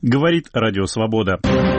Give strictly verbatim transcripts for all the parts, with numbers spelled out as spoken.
Говорит Радио Свобода.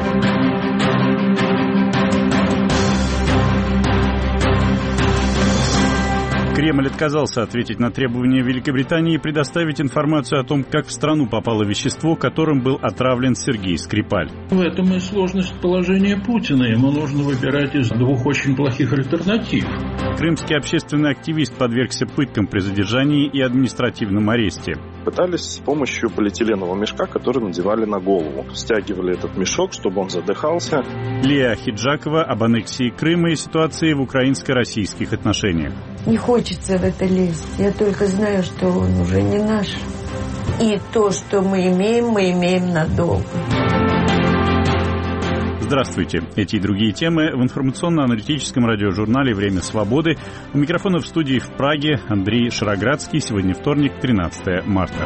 Кремль отказался ответить на требования Великобритании предоставить информацию о том, как в страну попало вещество, которым был отравлен Сергей Скрипаль. В этом и сложность положения Путина. Ему нужно выбирать из двух очень плохих альтернатив. Крымский общественный активист подвергся пыткам при задержании и административном аресте. Пытались с помощью полиэтиленового мешка, который надевали на голову. Стягивали этот мешок, чтобы он задыхался. Лия Ахеджакова об аннексии Крыма и ситуации в украинско-российских отношениях. Не хочется в это лезть. Я только знаю, что он уже не наш. И то, что мы имеем, мы имеем надолго. Здравствуйте. Эти и другие темы в информационно-аналитическом радиожурнале «Время свободы». У микрофона в студии в Праге Андрей Шароградский. Сегодня вторник, тринадцатое марта.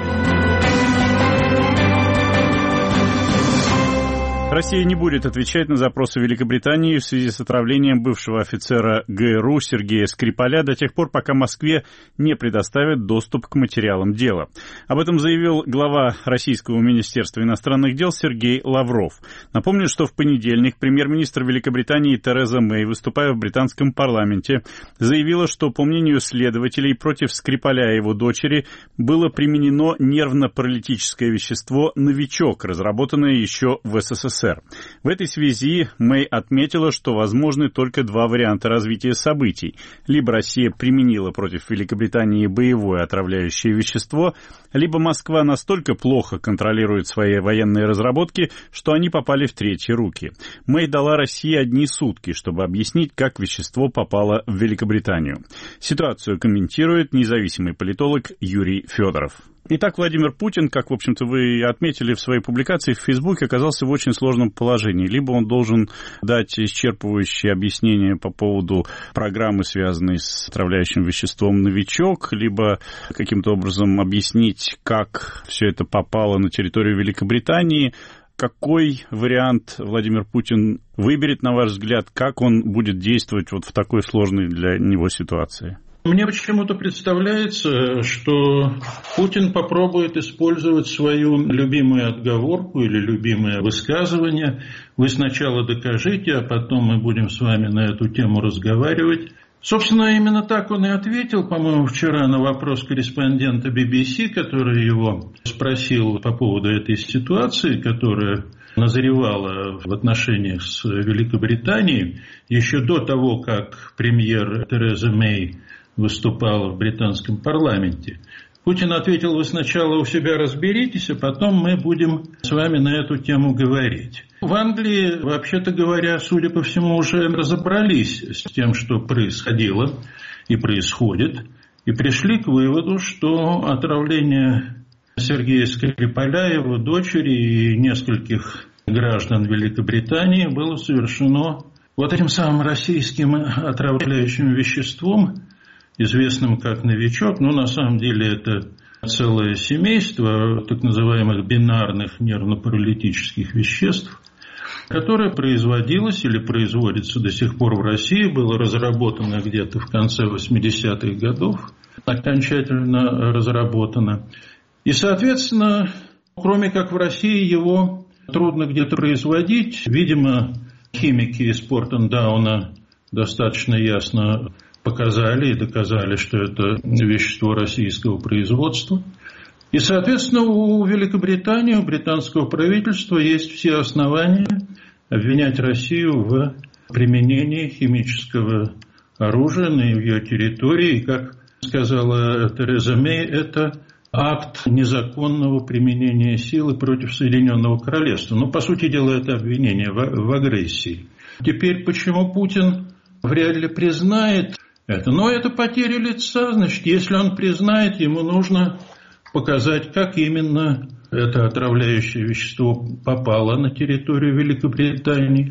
Россия не будет отвечать на запросы Великобритании в связи с отравлением бывшего офицера ГРУ Сергея Скрипаля до тех пор, пока Москве не предоставят доступ к материалам дела. Об этом заявил глава Российского министерства иностранных дел Сергей Лавров. Напомню, что в понедельник премьер-министр Великобритании Тереза Мэй, выступая в британском парламенте, заявила, что, по мнению следователей, против Скрипаля и его дочери было применено нервно-паралитическое вещество «Новичок», разработанное еще в СССР. В этой связи Мэй отметила, что возможны только два варианта развития событий. Либо Россия применила против Великобритании боевое отравляющее вещество, либо Москва настолько плохо контролирует свои военные разработки, что они попали в третьи руки. Мэй дала России одни сутки, чтобы объяснить, как вещество попало в Великобританию. Ситуацию комментирует независимый политолог Юрий Федоров. Итак, Владимир Путин, как, в общем-то, вы отметили в своей публикации в Фейсбуке, оказался в очень сложном положении. Либо он должен дать исчерпывающее объяснение по поводу программы, связанной с отравляющим веществом «Новичок», либо каким-то образом объяснить, как все это попало на территорию Великобритании. Какой вариант Владимир Путин выберет, на ваш взгляд, как он будет действовать вот в такой сложной для него ситуации? Мне почему-то представляется, что Путин попробует использовать свою любимую отговорку или любимое высказывание. Вы сначала докажите, а потом мы будем с вами на эту тему разговаривать. Собственно, именно так он и ответил, по-моему, вчера на вопрос корреспондента би би си, который его спросил по поводу этой ситуации, которая назревала в отношениях с Великобританией еще до того, как премьер Тереза Мэй выступал в британском парламенте. Путин ответил: вы сначала у себя разберитесь, а потом мы будем с вами на эту тему говорить. В Англии, вообще-то говоря, судя по всему, уже разобрались с тем, что происходило и происходит, и пришли к выводу, что отравление Сергея Скрипаля, его дочери и нескольких граждан Великобритании было совершено вот этим самым российским отравляющим веществом, известным как «Новичок», но на самом деле это целое семейство так называемых бинарных нервно-паралитических веществ, которое производилось или производится до сих пор в России, было разработано где-то в конце восьмидесятых годов, окончательно разработано. И, соответственно, кроме как в России, его трудно где-то производить. Видимо, химики из Портендауна достаточно ясно показали и доказали, что это вещество российского производства. И, соответственно, у Великобритании, у британского правительства есть все основания обвинять Россию в применении химического оружия на ее территории. И, как сказала Тереза Мэй, это акт незаконного применения силы против Соединенного Королевства. Ну, по сути дела, это обвинение в, в агрессии. Теперь, почему Путин вряд ли признает это? Но это потеря лица. Значит, если он признает, ему нужно показать, как именно это отравляющее вещество попало на территорию Великобритании,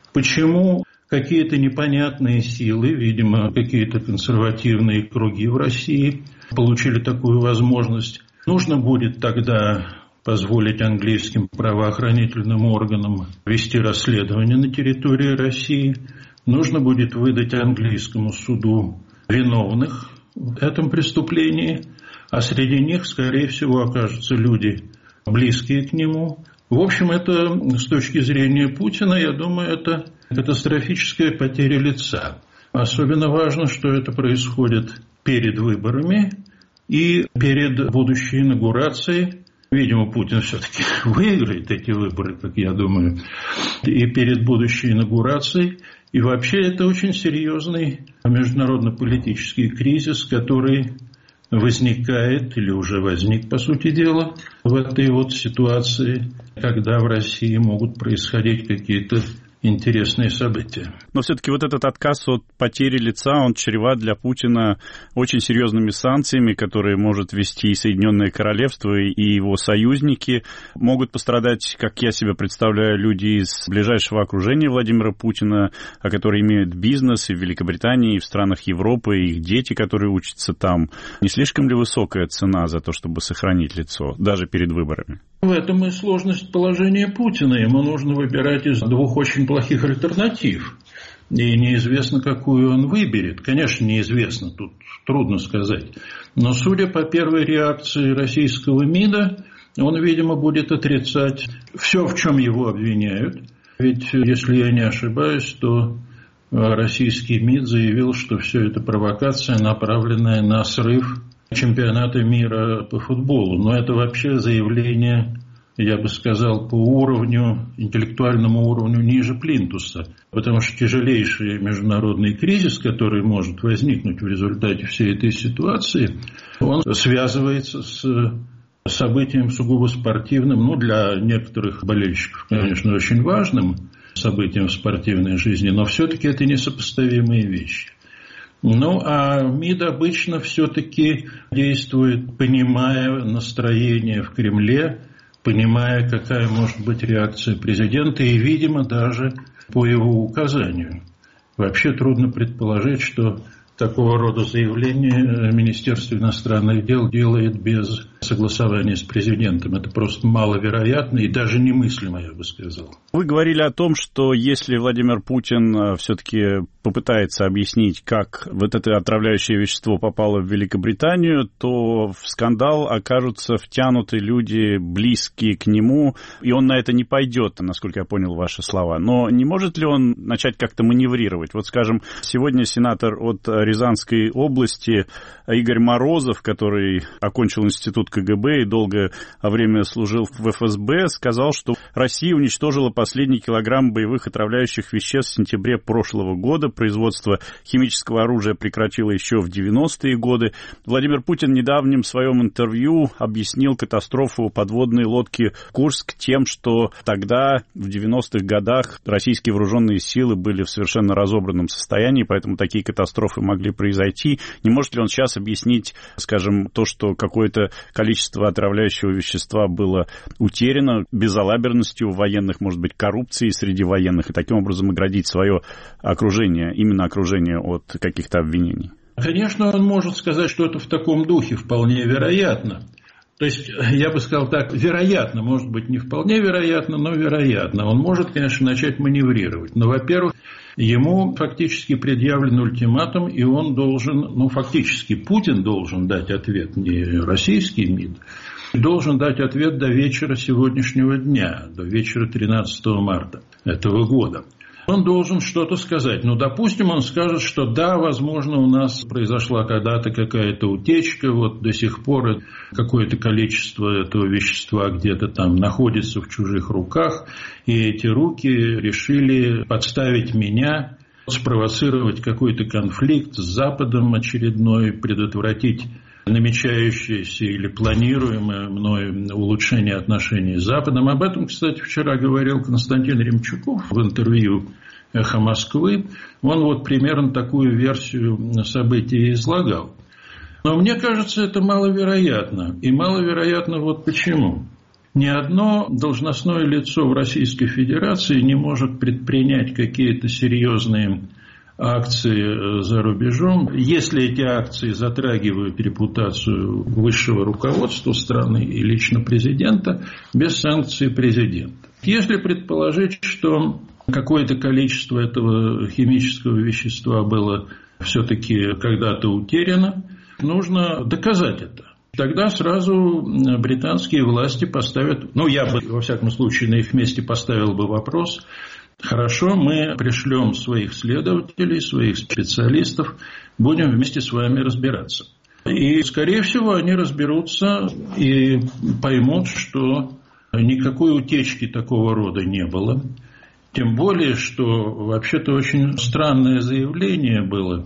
почему какие-то непонятные силы, видимо, какие-то консервативные круги в России получили такую возможность. Нужно будет тогда позволить английским правоохранительным органам вести расследование на территории России. Нужно будет выдать английскому суду виновных в этом преступлении, а среди них, скорее всего, окажутся люди, близкие к нему, В общем, это с точки зрения Путина, я думаю, это катастрофическая потеря лица. Особенно важно, что это происходит перед выборами и перед будущей инаугурацией. Видимо, Путин все-таки выиграет эти выборы, как я думаю, и перед будущей инаугурацией. И вообще это очень серьезный международно-политический кризис, который возникает или уже возник, по сути дела, в этой вот ситуации, когда в России могут происходить какие-то интересные события. Но все-таки вот этот отказ от потери лица, он чреват для Путина очень серьезными санкциями, которые может ввести и Соединенное Королевство, и его союзники. Могут пострадать, как я себе представляю, люди из ближайшего окружения Владимира Путина, которые имеют бизнес и в Великобритании, и в странах Европы, и их дети, которые учатся там. Не слишком ли высокая цена за то, чтобы сохранить лицо, даже перед выборами? В этом и сложность положения Путина. Ему нужно выбирать из двух очень плохих альтернатив. И неизвестно, какую он выберет. Конечно, неизвестно, тут трудно сказать. Но судя по первой реакции российского МИДа, он, видимо, будет отрицать все, в чем его обвиняют. Ведь, если я не ошибаюсь, то российский МИД заявил, что все это провокация, направленная на срыв чемпионата мира по футболу. Но это вообще заявление, я бы сказал, по уровню, интеллектуальному уровню ниже плинтуса. Потому что тяжелейший международный кризис, который может возникнуть в результате всей этой ситуации, он связывается с событием сугубо спортивным, ну, для некоторых болельщиков, конечно, очень важным событием в спортивной жизни, но все-таки это несопоставимые вещи. Ну, а МИД обычно все-таки действует, понимая настроение в Кремле, понимая, какая может быть реакция президента, и, видимо, даже по его указанию. Вообще трудно предположить, что такого рода заявление Министерство иностранных дел делает без согласования с президентом. Это просто маловероятно и даже немыслимо, я бы сказал. Вы говорили о том, что если Владимир Путин все-таки попытается объяснить, как вот это отравляющее вещество попало в Великобританию, то в скандал окажутся втянуты люди, близкие к нему, и он на это не пойдет, насколько я понял ваши слова. Но не может ли он начать как-то маневрировать? Вот, скажем, сегодня сенатор от Рязанской области Игорь Морозов, который окончил институт КГБ и долгое время служил в эф эс бэ, сказал, что Россия уничтожила последний килограмм боевых отравляющих веществ в сентябре прошлого года. Производство химического оружия прекратило еще в девяностые годы. Владимир Путин в недавнем своем интервью объяснил катастрофу подводной лодки «Курск» тем, что тогда, в девяностых годах, российские вооруженные силы были в совершенно разобранном состоянии, поэтому такие катастрофы могли произойти. Не может ли он сейчас объяснить, скажем, то, что какое-то количество отравляющего вещества было утеряно безалаберностью военных, может быть, коррупцией среди военных, и таким образом оградить свое окружение, именно окружение от каких-то обвинений? Конечно, он может сказать что-то в таком духе, вполне вероятно. То есть, я бы сказал так, вероятно, может быть, не вполне вероятно, но вероятно. Он может, конечно, начать маневрировать. Но, во-первых, ему фактически предъявлен ультиматум, и он должен, ну, фактически Путин должен дать ответ, не российский МИД, должен дать ответ до вечера сегодняшнего дня, до вечера тринадцатого марта этого года. Он должен что-то сказать. Ну, допустим, он скажет, что да, возможно, у нас произошла когда-то какая-то утечка, вот до сих пор какое-то количество этого вещества где-то там находится в чужих руках, и эти руки решили подставить меня, спровоцировать какой-то конфликт с Западом очередной, предотвратить намечающееся или планируемое мной улучшение отношений с Западом. Об этом, кстати, вчера говорил Константин Ремчуков в интервью «Эхо Москвы». Он вот примерно такую версию событий излагал. Но мне кажется, это маловероятно. И маловероятно вот почему. Ни одно должностное лицо в Российской Федерации не может предпринять какие-то серьезные акции за рубежом, если эти акции затрагивают репутацию высшего руководства страны и лично президента, без санкций президента. Если предположить, что какое-то количество этого химического вещества было все-таки когда-то утеряно, нужно доказать это. Тогда сразу британские власти поставят, ну, я бы, во всяком случае, на их месте поставил бы вопрос: хорошо, мы пришлем своих следователей, своих специалистов, будем вместе с вами разбираться. И, скорее всего, они разберутся и поймут, что никакой утечки такого рода не было. Тем более, что вообще-то очень странное заявление было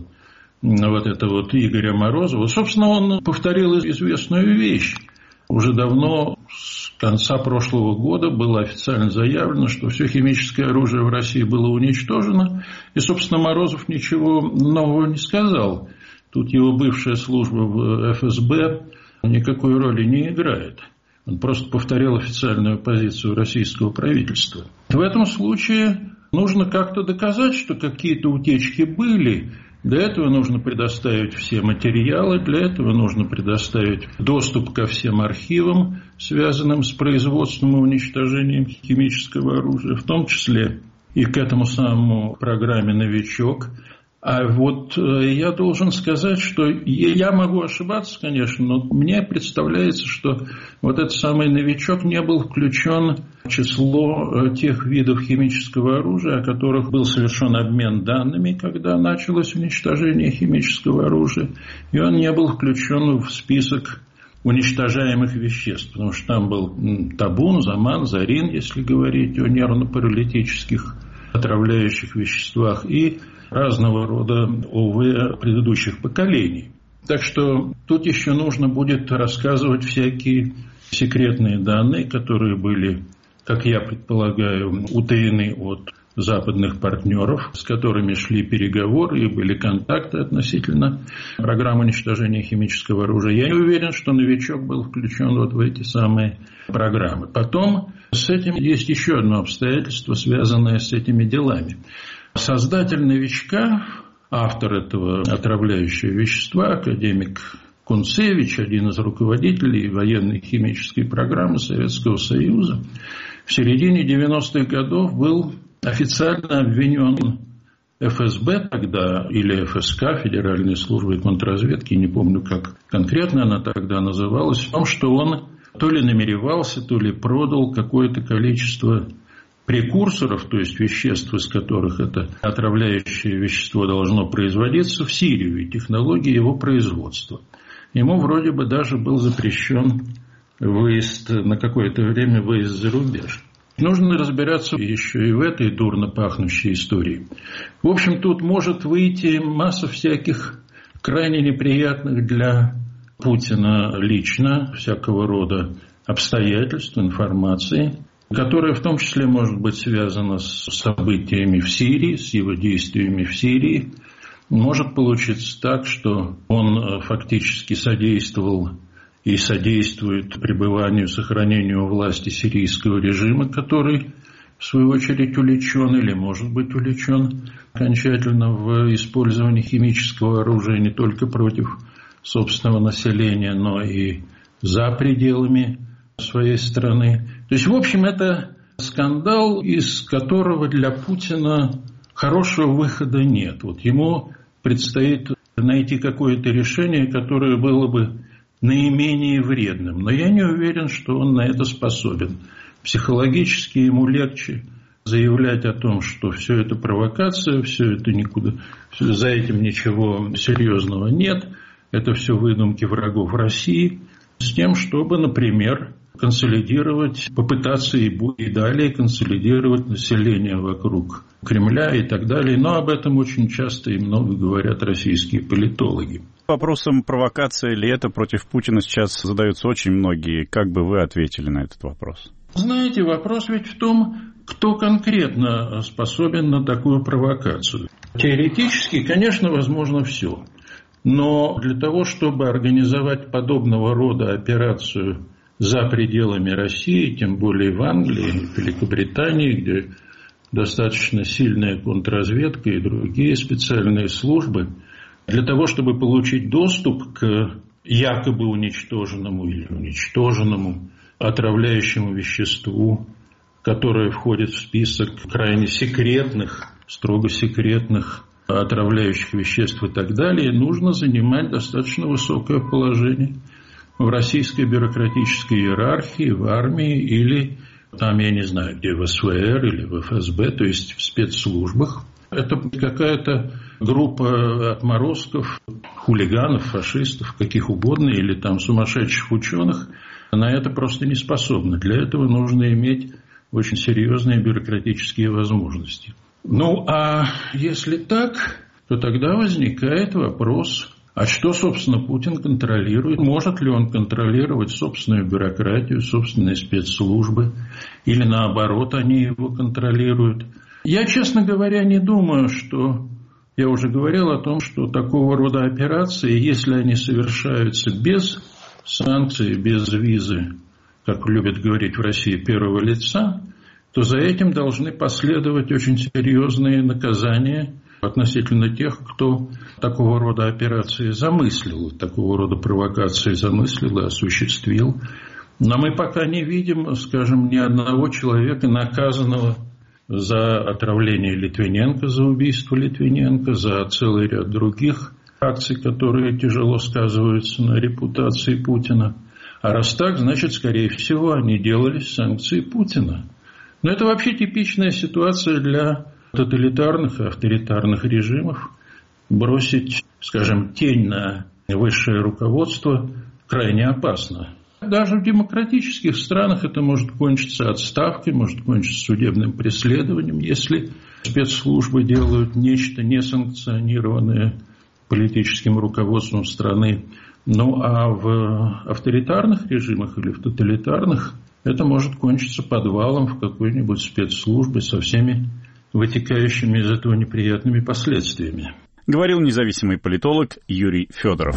вот это вот Игоря Морозова. Собственно, он повторил известную вещь. Уже давно, с конца прошлого года, было официально заявлено, что все химическое оружие в России было уничтожено. И, собственно, Морозов ничего нового не сказал. Тут его бывшая служба в эф эс бэ никакой роли не играет. Он просто повторял официальную позицию российского правительства. В этом случае нужно как-то доказать, что какие-то утечки были. Для этого нужно предоставить все материалы, для этого нужно предоставить доступ ко всем архивам, связанным с производством и уничтожением химического оружия, в том числе и к этому самому программе «Новичок». А вот я должен сказать, что я могу ошибаться, конечно, но мне представляется, что вот этот самый «Новичок» не был включен в число тех видов химического оружия, о которых был совершен обмен данными, когда началось уничтожение химического оружия, и он не был включен в список уничтожаемых веществ, потому что там был табун, заман, зарин, если говорить о нервно-паралитических отравляющих веществах, и разного рода о вэ предыдущих поколений. Так что тут еще нужно будет рассказывать всякие секретные данные, которые были, как я предполагаю, утаены от западных партнеров, с которыми шли переговоры и были контакты относительно программы уничтожения химического оружия. Я не уверен, что «Новичок» был включен вот в эти самые программы. Потом с этим есть еще одно обстоятельство, связанное с этими делами. Создатель «Новичка», автор этого отравляющего вещества, академик Кунцевич, один из руководителей военной химической программы Советского Союза, в середине девяностых годов был официально обвинен эф эс бэ тогда, или эф эс ка, Федеральной службой контрразведки, не помню, как конкретно она тогда называлась, в том, что он то ли намеревался, то ли продал какое-то количество прекурсоров, то есть веществ, из которых это отравляющее вещество должно производиться, в Сирию, и технологии его производства. Ему вроде бы даже был запрещен выезд, на какое-то время выезд за рубеж. Нужно разбираться еще и в этой дурно пахнущей истории. В общем, тут может выйти масса всяких крайне неприятных для Путина лично всякого рода обстоятельств, информации, которая в том числе может быть связана с событиями в Сирии, с его действиями в Сирии. Может получиться так, что он фактически содействовал и содействует пребыванию, сохранению власти сирийского режима, который, в свою очередь, увлечен или может быть увлечен окончательно в использовании химического оружия не только против собственного населения, но и за пределами своей страны. То есть, в общем, это скандал, из которого для Путина хорошего выхода нет. Вот ему предстоит найти какое-то решение, которое было бы наименее вредным. Но я не уверен, что он на это способен. Психологически ему легче заявлять о том, что все это провокация, все это никуда, все, за этим ничего серьезного нет, это все выдумки врагов России, с тем, чтобы, например, консолидировать, попытаться и, и далее консолидировать население вокруг Кремля и так далее. Но об этом очень часто и много говорят российские политологи. Вопросом, провокация ли это против Путина, сейчас задаются очень многие. Как бы вы ответили на этот вопрос? Знаете, вопрос ведь в том, кто конкретно способен на такую провокацию. Теоретически, конечно, возможно все. Но для того, чтобы организовать подобного рода операцию за пределами России, тем более в Англии, в Великобритании, где достаточно сильная контрразведка и другие специальные службы, для того, чтобы получить доступ к якобы уничтоженному или уничтоженному отравляющему веществу, которое входит в список крайне секретных, строго секретных отравляющих веществ и так далее, нужно занимать достаточно высокое положение в российской бюрократической иерархии, в армии или там, я не знаю, где в СВР или в эф эс бэ, то есть в спецслужбах. Это какая-то группа отморозков, хулиганов, фашистов, каких угодно, или там сумасшедших ученых. На это просто не способны. Для этого нужно иметь очень серьезные бюрократические возможности. Ну, а если так, то тогда возникает вопрос, а что, собственно, Путин контролирует? Может ли он контролировать собственную бюрократию, собственные спецслужбы? Или наоборот, они его контролируют? Я, честно говоря, не думаю, что... Я уже говорил о том, что такого рода операции, если они совершаются без санкций, без визы, как любят говорить в России, первого лица, то за этим должны последовать очень серьезные наказания относительно тех, кто такого рода операции замыслил, такого рода провокации замыслил и осуществил. Но мы пока не видим, скажем, ни одного человека, наказанного за отравление Литвиненко, за убийство Литвиненко, за целый ряд других акций, которые тяжело сказываются на репутации Путина. А раз так, значит, скорее всего, они делались санкции Путина. Но это вообще типичная ситуация для тоталитарных и авторитарных режимов. Бросить, скажем, тень на высшее руководство крайне опасно. Даже в демократических странах это может кончиться отставкой, может кончиться судебным преследованием, если спецслужбы делают нечто несанкционированное политическим руководством страны. Ну а в авторитарных режимах или в тоталитарных это может кончиться подвалом в какой-нибудь спецслужбе со всеми вытекающими из этого неприятными последствиями. Говорил независимый политолог Юрий Федоров.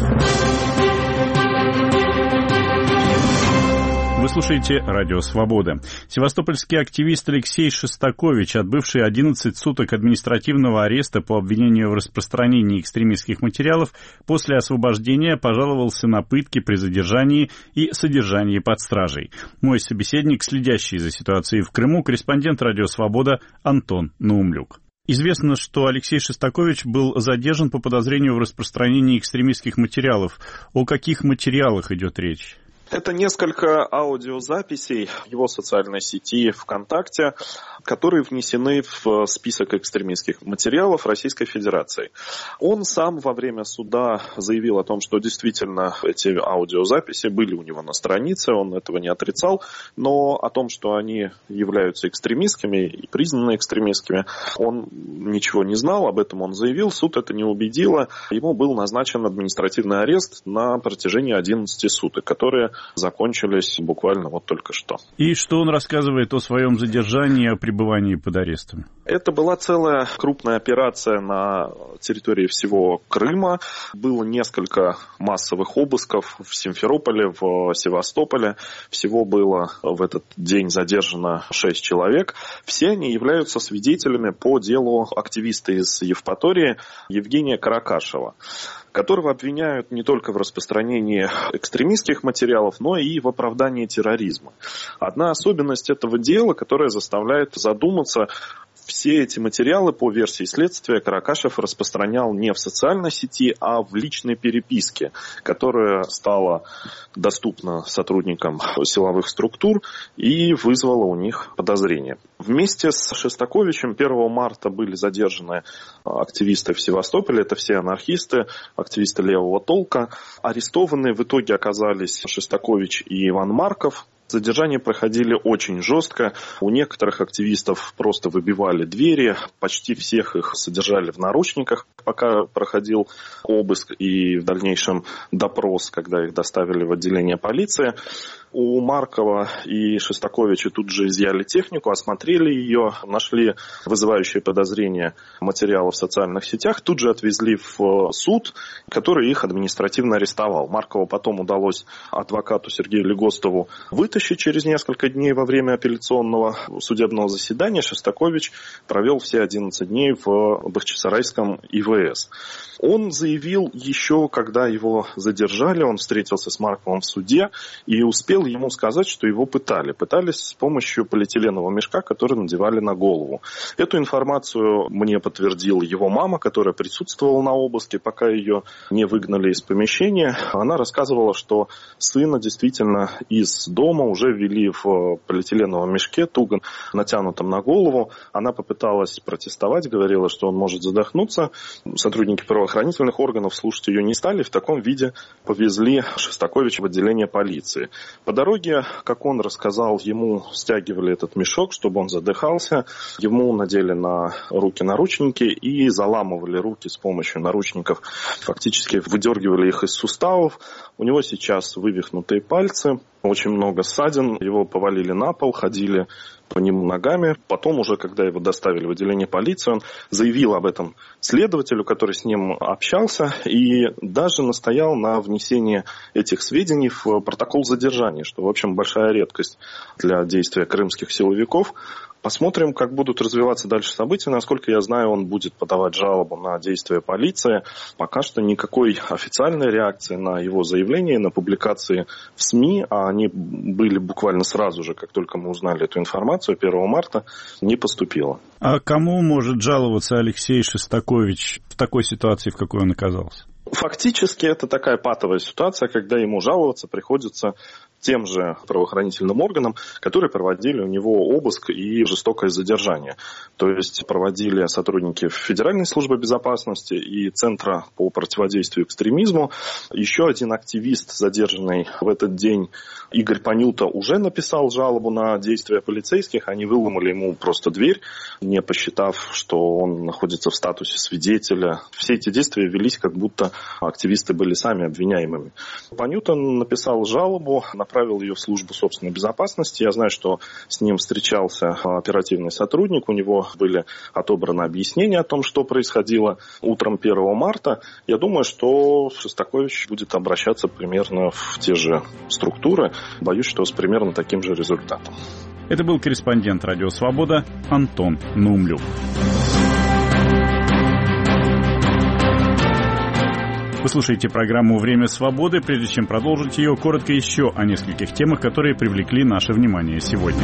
Вы слушаете «Радио Свобода». Севастопольский активист Алексей Шостакович, отбывший одиннадцать суток административного ареста по обвинению в распространении экстремистских материалов, после освобождения пожаловался на пытки при задержании и содержании под стражей. Мой собеседник, следящий за ситуацией в Крыму, корреспондент «Радио Свобода» Антон Наумлюк. Известно, что Алексей Шостакович был задержан по подозрению в распространении экстремистских материалов. О каких материалах идет речь? Это несколько аудиозаписей в его социальной сети ВКонтакте, которые внесены в список экстремистских материалов Российской Федерации. Он сам во время суда заявил о том, что действительно эти аудиозаписи были у него на странице, он этого не отрицал, но о том, что они являются экстремистскими и признаны экстремистскими, он ничего не знал, об этом он заявил, суд это не убедило. Ему был назначен административный арест на протяжении одиннадцати суток, которые закончились буквально вот только что. И что он рассказывает о своем задержании, о пребывании под арестом? Это была целая крупная операция на территории всего Крыма. Было несколько массовых обысков в Симферополе, в Севастополе. Всего было в этот день задержано шесть человек. Все они являются свидетелями по делу активиста из Евпатории Евгения Каракашева, которого обвиняют не только в распространении экстремистских материалов, но и в оправдании терроризма. Одна особенность этого дела, которая заставляет задуматься, все эти материалы, по версии следствия, Каракашев распространял не в социальной сети, а в личной переписке, которая стала доступна сотрудникам силовых структур и вызвала у них подозрения. Вместе с Шостаковичем первого марта были задержаны активисты в Севастополе, это все анархисты, активисты левого толка. Арестованные в итоге оказались Шостакович и Иван Марков. Задержания проходили очень жестко. У некоторых активистов просто выбивали двери. Почти всех их содержали в наручниках, пока проходил обыск и в дальнейшем допрос, когда их доставили в отделение полиции. У Маркова и Шостаковича тут же изъяли технику, осмотрели ее, нашли вызывающие подозрения материалы в социальных сетях, тут же отвезли в суд, который их административно арестовал. Маркова потом удалось адвокату Сергею Легостову вытащить через несколько дней во время апелляционного судебного заседания. Шостакович провел все одиннадцать дней в Бахчисарайском И В С. Он заявил еще, когда его задержали, он встретился с Марковым в суде и успел успел ему сказать, что его пытали. Пытались с помощью полиэтиленового мешка, который надевали на голову. Эту информацию мне подтвердила его мама, которая присутствовала на обыске, пока ее не выгнали из помещения. Она рассказывала, что сына действительно из дома уже ввели в полиэтиленовом мешке, туго натянутом на голову. Она попыталась протестовать, говорила, что он может задохнуться. Сотрудники правоохранительных органов слушать ее не стали. В таком виде повезли Шостаковича в отделение полиции. По дороге, как он рассказал, ему стягивали этот мешок, чтобы он задыхался. Ему надели на руки наручники и заламывали руки с помощью наручников. Фактически выдергивали их из суставов. У него сейчас вывихнутые пальцы, очень много ссадин. Его повалили на пол, ходили по нему ногами. Потом уже, когда его доставили в отделение полиции, он заявил об этом следователю, который с ним общался, и даже настоял на внесении этих сведений в протокол задержания, что, в общем, большая редкость для действия крымских силовиков. Посмотрим, как будут развиваться дальше события. Насколько я знаю, он будет подавать жалобу на действия полиции. Пока что никакой официальной реакции на его заявление, на публикации в СМИ, а они были буквально сразу же, как только мы узнали эту информацию, первого марта, не поступило. А кому может жаловаться Алексей Шостакович в такой ситуации, в какой он оказался? Фактически это такая патовая ситуация, когда ему жаловаться приходится тем же правоохранительным органам, которые проводили у него обыск и жестокое задержание. То есть проводили сотрудники Федеральной службы безопасности и Центра по противодействию экстремизму. Еще один активист, задержанный в этот день, Игорь Панюта, уже написал жалобу на действия полицейских. Они выломали ему просто дверь, не посчитав, что он находится в статусе свидетеля. Все эти действия велись, как будто активисты были сами обвиняемыми. Панюта написал жалобу, направил ее в службу собственной безопасности. Я знаю, что с ним встречался оперативный сотрудник. У него были отобраны объяснения о том, что происходило утром первого марта. Я думаю, что Шостакович будет обращаться примерно в те же структуры. Боюсь, что с примерно таким же результатом. Это был корреспондент «Радио Свобода» Антон Наумлюк. Вы слушаете программу «Время свободы». Прежде чем продолжить ее, коротко еще о нескольких темах, которые привлекли наше внимание сегодня.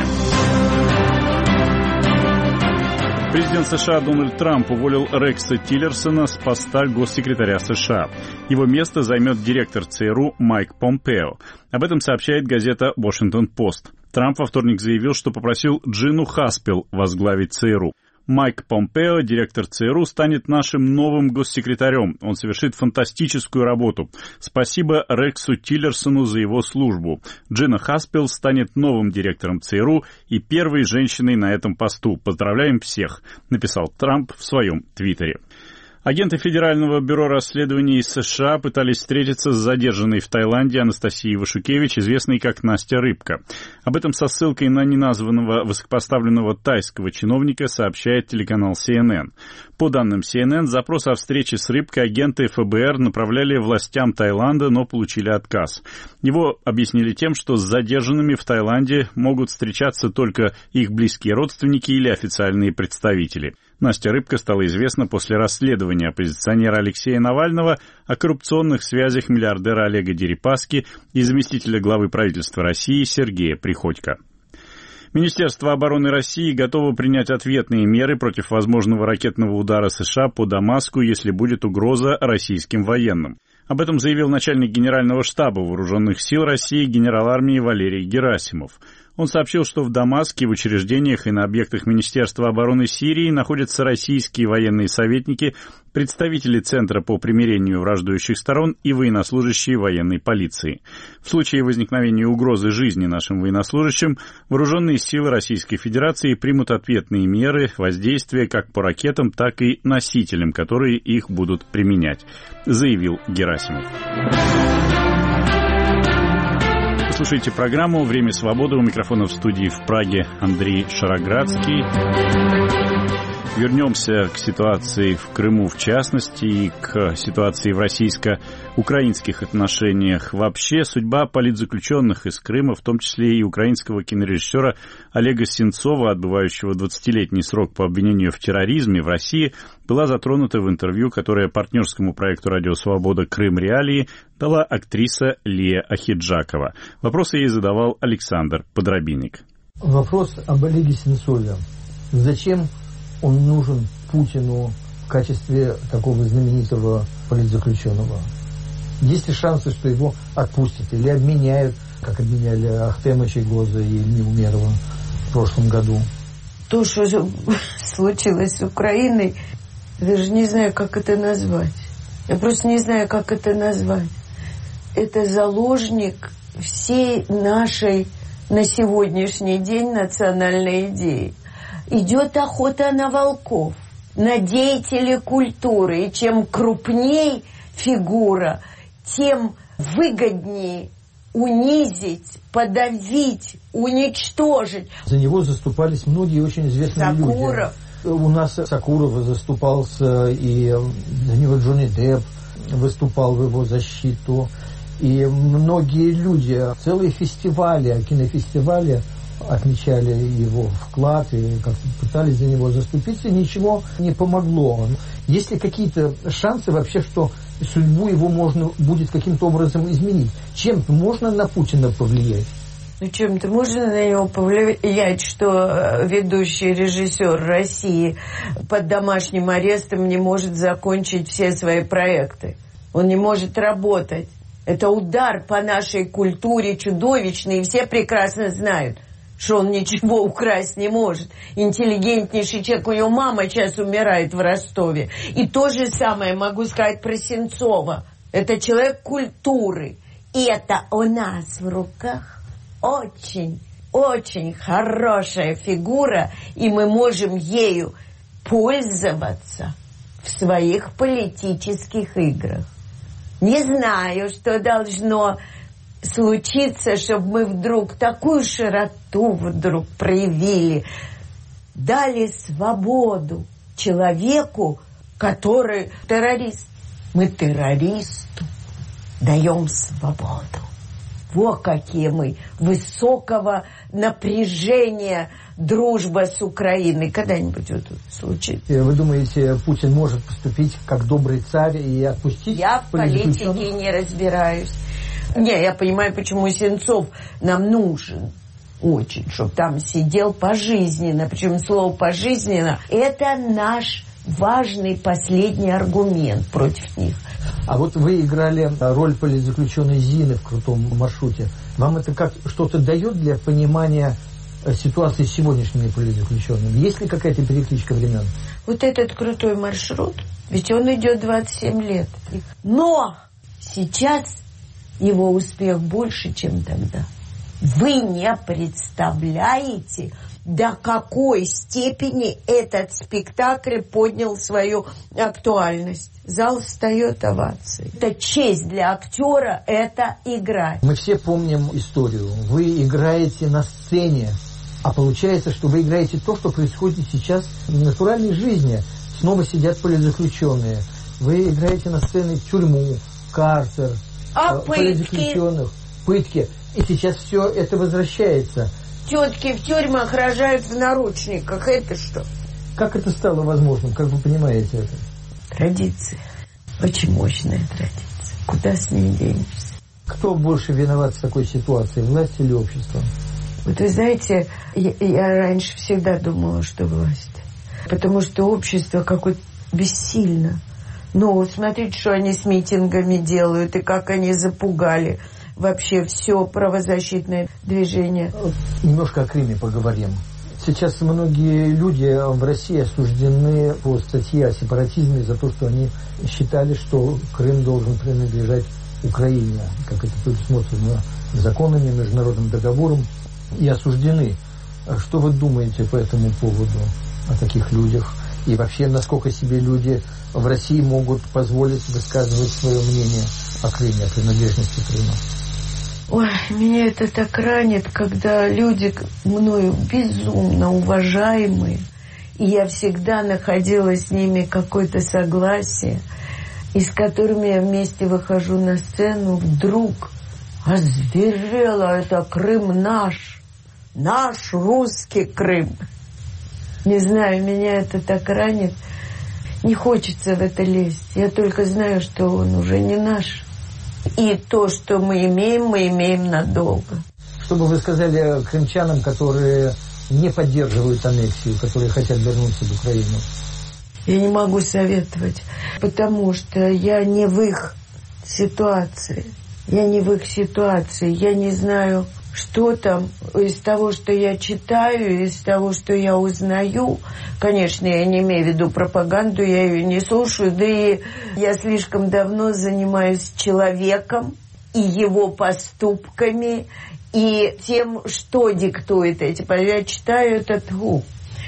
Президент США Дональд Трамп уволил Рекса Тиллерсона с поста госсекретаря США. Его место займет директор ЦРУ Майк Помпео. Об этом сообщает газета «Вашингтон-Пост». Трамп во вторник заявил, что попросил Джину Хаспел возглавить ЦРУ. Майк Помпео, директор ЦРУ, станет нашим новым госсекретарем. Он совершит фантастическую работу. Спасибо Рексу Тиллерсону за его службу. Джина Хаспел станет новым директором ЦРУ и первой женщиной на этом посту. Поздравляем всех, написал Трамп в своем твиттере. Агенты Федерального бюро расследований из США пытались встретиться с задержанной в Таиланде Анастасией Вашукевич, известной как Настя Рыбка. Об этом со ссылкой на неназванного высокопоставленного тайского чиновника сообщает телеканал си эн эн. По данным си эн эн, запрос о встрече с Рыбкой агенты эф бэ эр направляли властям Таиланда, но получили отказ. Его объяснили тем, что с задержанными в Таиланде могут встречаться только их близкие родственники или официальные представители. Настя Рыбка стала известна после расследования оппозиционера Алексея Навального о коррупционных связях миллиардера Олега Дерипаски и заместителя главы правительства России Сергея Приходько. Министерство обороны России готово принять ответные меры против возможного ракетного удара США по Дамаску, если будет угроза российским военным. Об этом заявил начальник Генерального штаба Вооруженных сил России генерал армии Валерий Герасимов. Он сообщил, что в Дамаске, в учреждениях и на объектах Министерства обороны Сирии находятся российские военные советники, представители Центра по примирению враждующих сторон и военнослужащие военной полиции. В случае возникновения угрозы жизни нашим военнослужащим, вооруженные силы Российской Федерации примут ответные меры воздействия как по ракетам, так и носителям, которые их будут применять, заявил Герасимов. Слушайте программу «Время свободы». У микрофона в студии в Праге Андрей Шароградский. Вернемся к ситуации в Крыму в частности и к ситуации в российско-украинских отношениях. Вообще, судьба политзаключенных из Крыма, в том числе и украинского кинорежиссера Олега Сенцова, отбывающего двадцатилетний срок по обвинению в терроризме в России, была затронута в интервью, которое партнерскому проекту «Радио Свобода. Крым. Реалии» дала актриса Лия Ахеджакова. Вопросы ей задавал Александр Подробинник. Вопрос об Олеге Сенцове. Зачем он нужен Путину в качестве такого знаменитого политзаключенного? Есть ли шансы, что его отпустят или обменяют, как обменяли Ахтема Чайгоза и Ильму Умерова в прошлом году? То, что случилось с Украиной, я даже не знаю, как это назвать. Я просто не знаю, как это назвать. Это заложник всей нашей на сегодняшний день национальной идеи. Идет охота на волков, на деятелей культуры. И чем крупней фигура, тем выгоднее унизить, подавить, уничтожить. За него заступались многие очень известные Сакуров. люди. У нас Сакуров заступался, и за него Джонни Депп выступал в его защиту. И многие люди, целые фестивали, кинофестивали отмечали его вклад и как-то пытались за него заступиться, ничего не помогло. Есть ли какие-то шансы вообще, что судьбу его можно будет каким-то образом изменить? Чем-то можно на Путина повлиять? Ну, чем-то можно на него повлиять, что ведущий режиссер России под домашним арестом не может закончить все свои проекты. Он не может работать. Это удар по нашей культуре чудовищный, и все прекрасно знают, что он ничего украсть не может. Интеллигентнейший человек, у него мама сейчас умирает в Ростове. И то же самое могу сказать про Сенцова. Это человек культуры. И это у нас в руках очень, очень хорошая фигура, и мы можем ею пользоваться в своих политических играх. Не знаю, что должно случиться, чтобы мы вдруг такую широту вдруг проявили, дали свободу человеку, который террорист. Мы террористу даем свободу. Вот какие мы высокого напряжения дружба с Украиной. Когда-нибудь вот случится. Вы думаете, Путин может поступить как добрый царь и отпустить? Я в политике не разбираюсь. Не, я понимаю, почему Сенцов нам нужен очень, чтобы там сидел пожизненно. Причем слово «пожизненно» – это наш важный последний аргумент против них. А вот вы играли роль политзаключенной Зины в «Крутом маршруте». Вам это как что-то дает для понимания ситуации с сегодняшними политзаключенными? Есть ли какая-то перекличка времен? Вот этот крутой маршрут, ведь он идет двадцать семь лет. Но сейчас его успех больше, чем тогда. Вы не представляете, до какой степени этот спектакль поднял свою актуальность. Зал встает овацией. Это честь для актера, это игра. Мы все помним историю. Вы играете на сцене, а получается, что вы играете то, что происходит сейчас в натуральной жизни. Снова сидят политзаключенные. Вы играете на сцене тюрьму, карцер, а политзаключенных, пытки. И сейчас все это возвращается. Тетки в тюрьмах рожают в наручниках. Это что? Как это стало возможным? Как вы понимаете это? Традиция. Очень мощная традиция. Куда с ней денешься? Кто больше виноват в такой ситуации? Власть или общество? Вот вы знаете, я, я раньше всегда думала, что власть. Потому что общество какое-то бессильно. Ну, вот смотрите, что они с митингами делают, и как они запугали вообще все правозащитное движение. Немножко о Крыме поговорим. Сейчас многие люди в России осуждены по статье о сепаратизме за то, что они считали, что Крым должен принадлежать Украине, как это предусмотрено законами, международным договором, и осуждены. Что вы думаете по этому поводу, о таких людях? И вообще, насколько себе люди в России могут позволить высказывать свое мнение о Крыме, о принадлежности Крыма? Ой, меня это так ранит, когда люди мною безумно уважаемые И я всегда находила с ними какое-то согласие, и с которыми я вместе выхожу на сцену, вдруг озверела, это Крым наш, наш русский Крым. Не знаю, меня это так ранит. Не хочется в это лезть. Я только знаю, что он уже не наш. И то, что мы имеем, мы имеем надолго. Что бы вы сказали крымчанам, которые не поддерживают аннексию, которые хотят вернуться в Украину? Я не могу советовать, потому что я не в их ситуации. Я не в их ситуации. Я не знаю, что там из того, что я читаю, из того, что я узнаю. Конечно, я не имею в виду пропаганду, я ее не слушаю. Да и я слишком давно занимаюсь человеком и его поступками, и тем, что диктует эти. Я читаю этот тьфу.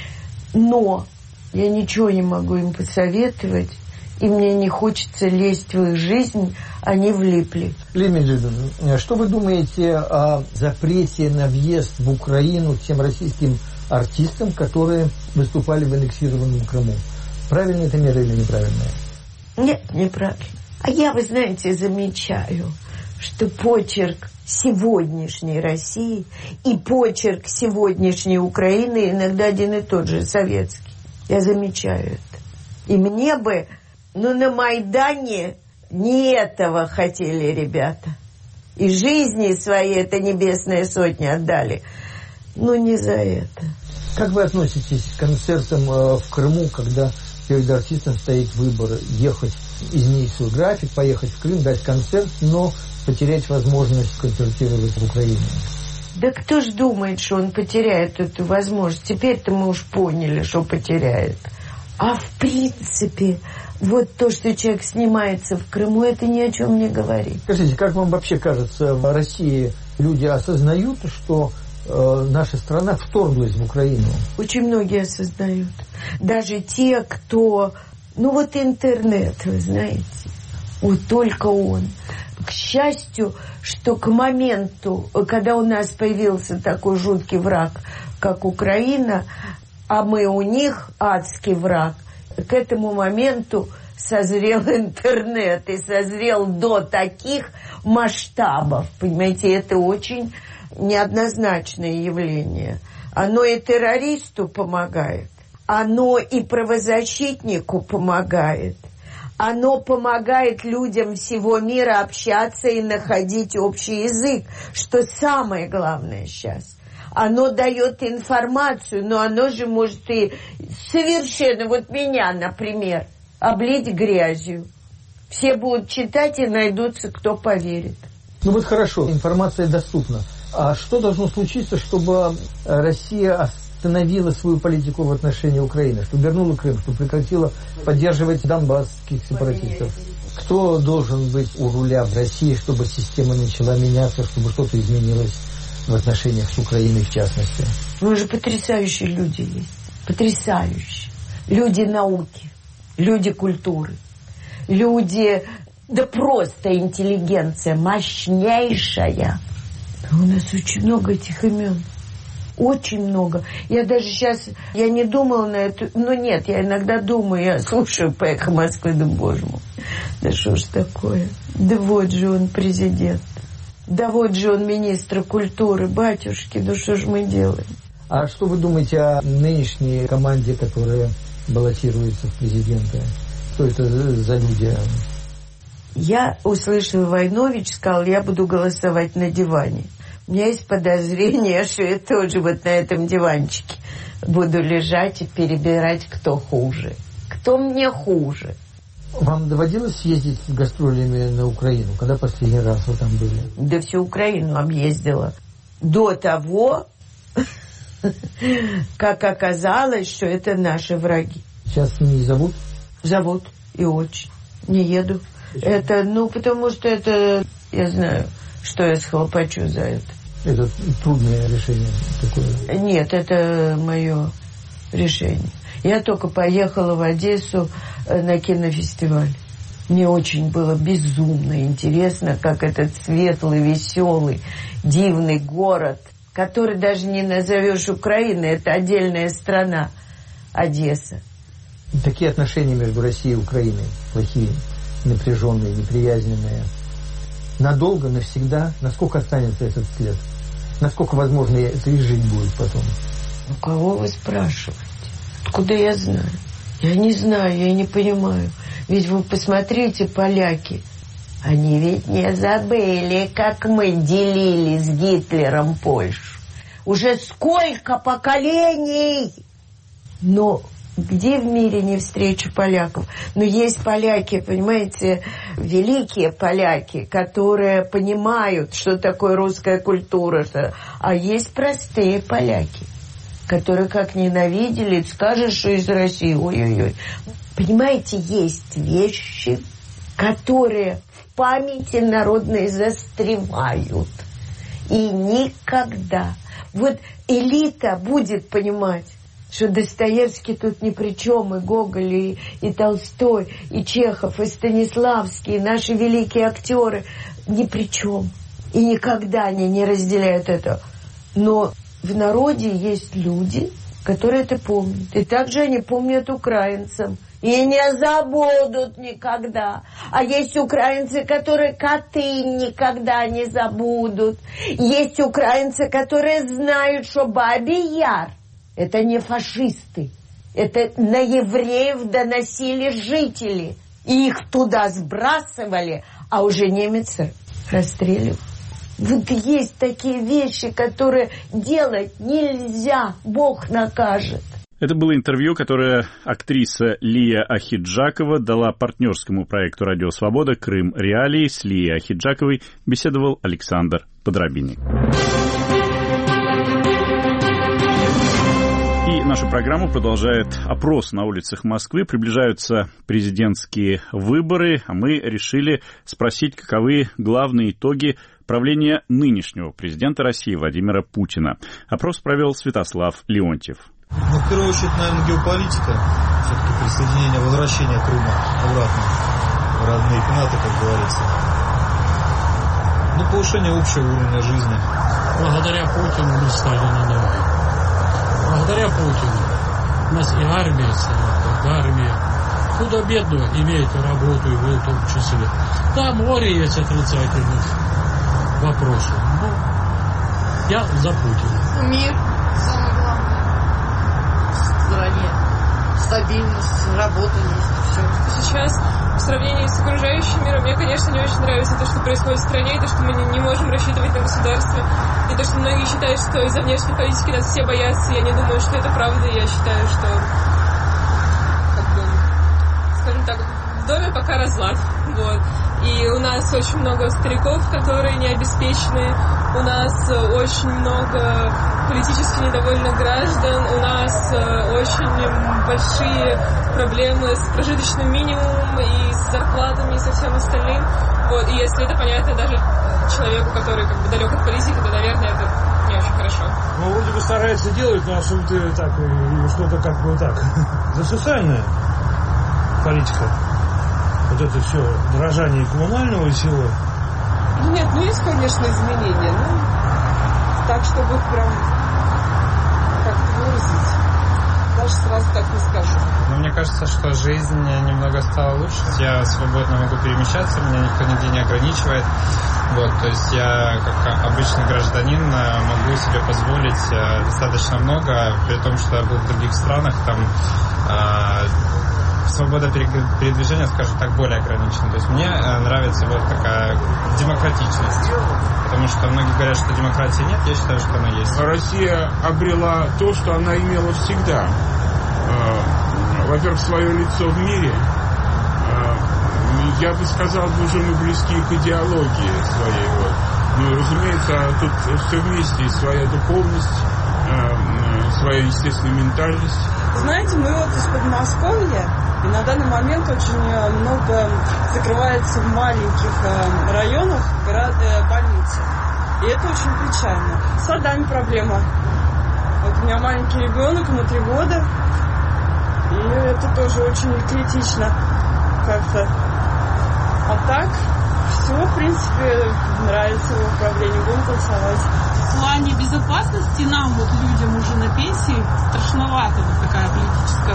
Но я ничего не могу им посоветовать, и мне не хочется лезть в их жизнь, они влипли. Лилия Меджидовна, что вы думаете о запрете на въезд в Украину тем российским артистам, которые выступали в аннексированном Крыму? Правильная это мера или неправильная? Нет, неправильно. А я, вы знаете, замечаю, что почерк сегодняшней России и почерк сегодняшней Украины иногда один и тот же, советский. Я замечаю это. И мне бы, ну, на Майдане не этого хотели ребята. И жизни свои это небесные сотни отдали. Но не за это. Как вы относитесь к концертам в Крыму, когда перед артистом стоит выбор ехать, изменить свой график, поехать в Крым, дать концерт, но потерять возможность концертировать в Украине? Да кто ж думает, что он потеряет эту возможность? Теперь-то мы уж поняли, что потеряет. А в принципе, вот то, что человек снимается в Крыму, это ни о чем не говорит. Скажите, как вам вообще кажется, в России люди осознают, что э, наша страна вторглась в Украину? Очень многие осознают. Даже те, кто... Ну вот интернет, вы знаете, вот только он. К счастью, что к моменту, когда у нас появился такой жуткий враг, как Украина, а мы у них адский враг, к этому моменту созрел интернет и созрел до таких масштабов. Понимаете, это очень неоднозначное явление. Оно и террористу помогает, оно и правозащитнику помогает. Оно помогает людям всего мира общаться и находить общий язык, что самое главное сейчас. Оно дает информацию, но оно же может и совершенно, вот меня, например, облить грязью. Все будут читать и найдутся, кто поверит. Ну вот хорошо, информация доступна. А что должно случиться, чтобы Россия остановила свою политику в отношении Украины, чтобы вернула Крым, чтобы прекратила поддерживать донбасских сепаратистов? Кто должен быть у руля в России, чтобы система начала меняться, чтобы что-то изменилось в отношениях с Украиной в частности? Ну же потрясающие люди есть. Потрясающие. Люди науки, люди культуры, люди, да просто интеллигенция мощнейшая. У нас очень много этих имен. Очень много. Я даже сейчас, я не думала на это, ну нет, я иногда думаю, я слушаю по «Эхо Москвы», думаю, боже мой, да что ж такое? Да вот же он президент, да вот же он министр культуры, батюшки, да что ж мы делаем? А что вы думаете о нынешней команде, которая баллотируется в президенты? Что это за люди? Я услышала, Войнович сказал, я буду голосовать на диване. У меня есть подозрение, что я тоже вот на этом диванчике буду лежать и перебирать, кто хуже. Кто мне хуже. Вам доводилось ездить с гастролями на Украину? Когда последний раз вы там были? Да всю Украину объездила. До того, как оказалось, что это наши враги. Сейчас не зовут? Зовут. И очень. Не еду. Это, ну, потому что это, я знаю, что я схлопочу за это. Это трудное решение такое? Нет, это мое решение. Я только поехала в Одессу на кинофестиваль. Мне очень было безумно интересно, как этот светлый, веселый, дивный город, который даже не назовешь Украиной, это отдельная страна, Одесса. Такие отношения между Россией и Украиной, плохие, напряженные, неприязненные, надолго, навсегда, насколько останется этот след? Насколько, возможно, это и жить будет потом? Ну, кого вы спрашиваете? Откуда я знаю? Я не знаю, я не понимаю. Ведь вы посмотрите, поляки, они ведь не забыли, как мы делили с Гитлером Польшу. Уже сколько поколений! Но где в мире не встречу поляков? Но есть поляки, понимаете, великие поляки, которые понимают, что такое русская культура. А есть простые поляки, которые как ненавидели, скажешь, что из России, ой-ой-ой. Понимаете, есть вещи, которые в памяти народной застревают. И никогда. Вот элита будет понимать, что Достоевский тут ни при чем, и Гоголь, и, и Толстой, и Чехов, и Станиславский, и наши великие актеры ни при чем. И никогда они не разделяют это. Но в народе есть люди, которые это помнят. И также они помнят украинцам. И не забудут никогда. А есть украинцы, которые Катынь никогда не забудут. Есть украинцы, которые знают, что Бабий Яр — это не фашисты. Это на евреев доносили жители. И их туда сбрасывали, а уже немец расстреливал. Вот есть такие вещи, которые делать нельзя. Бог накажет. Это было интервью, которое актриса Лия Ахиджакова дала партнерскому проекту «Радио Свобода» «Крым. Реалии». С Лией Ахиджаковой беседовал Александр Подробинник. И нашу программу продолжает опрос на улицах Москвы. Приближаются президентские выборы, а мы решили спросить, каковы главные итоги правления нынешнего президента России Владимира Путина. Опрос провел Святослав Леонтьев. Ну, в первую очередь, наверное, геополитика. Все-таки присоединение, возвращение Крыма обратно в родные пенаты, как говорится. Ну, повышение общего уровня жизни. Благодаря Путину мы стали на ноги. Благодаря Путину у нас и армия сама, армия. Худо-бедно имеет работу, и вы в том числе. Да, море есть отрицательных вопросов. Но я за Путина. Мир самое главное в стране. Стабильность, работа есть, все. Сейчас в сравнении с окружающим миром мне, конечно, не очень нравится то, что происходит в стране, и то, что мы не, не можем рассчитывать на государство, и то, что многие считают, что из-за внешней политики нас все боятся. Я не думаю, что это правда. Я считаю, что, как бы, скажем так, в доме пока разлад. Вот. И у нас очень много стариков, которые не обеспечены. У нас очень много политически недовольных граждан. У нас очень большие проблемы с прожиточным минимумом и с зарплатами и со всем остальным. Вот. И если это понятно даже человеку, который как бы далек от политики, то, наверное, это не очень хорошо. Ну, вроде бы стараются делать, но особенно так, что-то как бы так. За социальная политика. Вот это все дорожание коммунального всего. Нет, ну есть, конечно, изменения. Ну, так, чтобы прям как-то выразить, даже сразу так не скажу. Ну, мне кажется, что жизнь немного стала лучше. Я свободно могу перемещаться, меня никто нигде не ограничивает. Вот, то есть я, как обычный гражданин, могу себе позволить достаточно много, при том, что я был в других странах, там свобода передвижения, скажем так, более ограничена. То есть мне нравится вот такая демократичность. Потому что многие говорят, что демократии нет, я считаю, что она есть. Россия обрела то, что она имела всегда. Во-первых, свое лицо в мире. Я бы сказал, уже мы близки к идеологии своей. Вот. Ну, разумеется, тут все вместе, своя духовность, своя естественная ментальность. Знаете, мы вот из Подмосковья, и на данный момент очень много закрывается в маленьких районах больницы. И это очень печально. С садами проблема. Вот у меня маленький ребенок, ему три года. И это тоже очень критично как-то. А так, все, в принципе, нравится его управление. Будем голосовать. В плане безопасности нам, вот людям уже на пенсии, страшновато вот такая политическая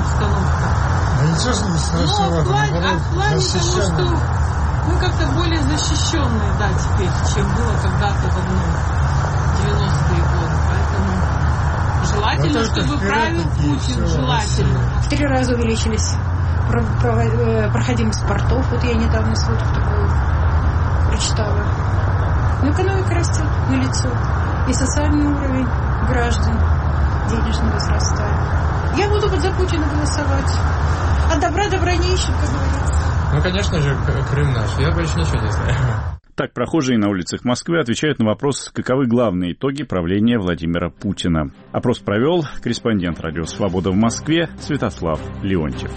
скажем, ну, в плане, а в плане того, что мы как-то более защищенные, да, теперь, чем было когда-то давно, девяностые годы. Поэтому желательно, вот чтобы правил Путин, желательно. В три раза увеличились проходимость портов. Вот я недавно сводку такую прочитала. Но экономика растет налицо. И социальный уровень граждан денежно возрастает. Я буду вот за Путина голосовать. А добра добра не ищут, как говорится. Ну, конечно же, Крым наш. Я больше ничего не знаю. Так прохожие на улицах Москвы отвечают на вопрос, каковы главные итоги правления Владимира Путина. Опрос провел корреспондент радио «Свобода» в Москве Святослав Леонтьев.